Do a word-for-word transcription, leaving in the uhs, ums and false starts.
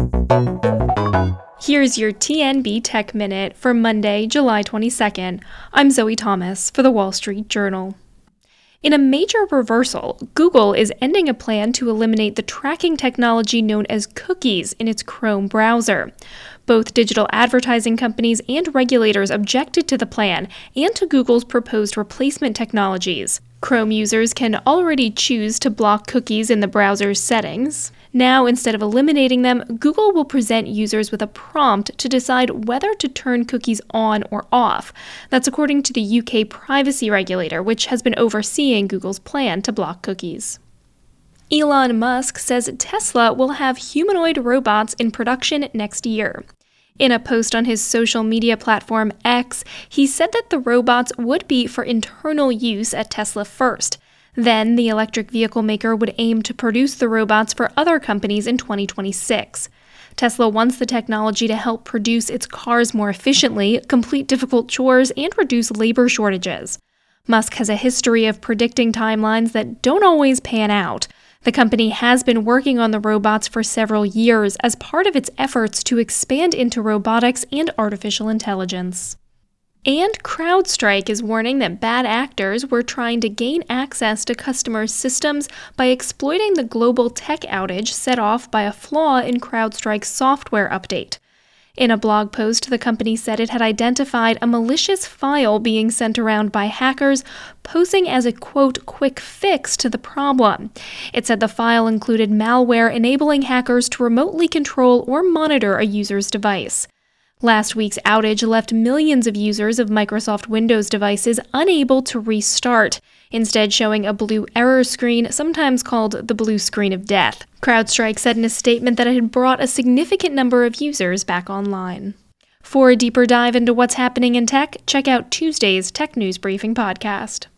Here's your T N B Tech Minute for Monday, July twenty-second. I'm Zoe Thomas for The Wall Street Journal. In a major reversal, Google is ending a plan to eliminate the tracking technology known as cookies in its Chrome browser. Both digital advertising companies and regulators objected to the plan and to Google's proposed replacement technologies. Chrome users can already choose to block cookies in the browser's settings. Now, instead of eliminating them, Google will present users with a prompt to decide whether to turn cookies on or off. That's according to the U K privacy regulator, which has been overseeing Google's plan to block cookies. Elon Musk says Tesla will have humanoid robots in production next year. In a post on his social media platform X, he said that the robots would be for internal use at Tesla first. Then, the electric vehicle maker would aim to produce the robots for other companies in twenty twenty-six. Tesla wants the technology to help produce its cars more efficiently, complete difficult chores, and reduce labor shortages. Musk has a history of predicting timelines that don't always pan out. The company has been working on the robots for several years as part of its efforts to expand into robotics and artificial intelligence. And CrowdStrike is warning that bad actors were trying to gain access to customers' systems by exploiting the global tech outage set off by a flaw in CrowdStrike's software update. In a blog post, the company said it had identified a malicious file being sent around by hackers, posing as a, quote, quick fix to the problem. It said the file included malware enabling hackers to remotely control or monitor a user's device. Last week's outage left millions of users of Microsoft Windows devices unable to restart, instead showing a blue error screen, sometimes called the blue screen of death. CrowdStrike said in a statement that it had brought a significant number of users back online. For a deeper dive into what's happening in tech, check out Tuesday's Tech News Briefing podcast.